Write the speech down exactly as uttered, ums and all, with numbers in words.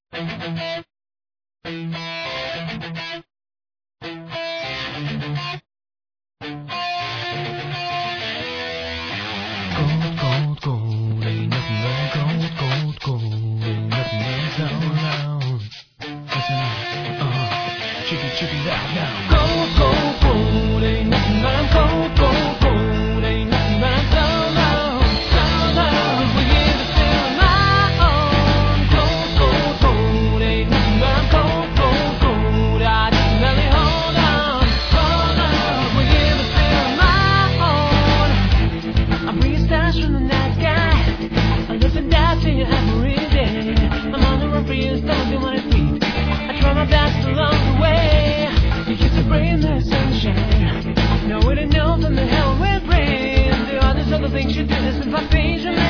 Gold, gold, gold, ain't nothing but gold, gold, gold, ain't nothing but so loud. Listen up, uh-huh, check it, check it out now. Gold, gold, gold, ain't nothing but gold, gold, gold, ain't nothing but so loud, so loud. We give it still my own. Gold, gold, gold, ain't nothing but gold, gold, gold. I just let it hold on, hold on. We give it still my own. I bring you stars from the night sky. I live and die to you every day. I'm on the run for you, something when I sleep. I try my best along the way. You used to bring the sunshine. Know what I know from the hell with rain. There are these other things you do. This is my page.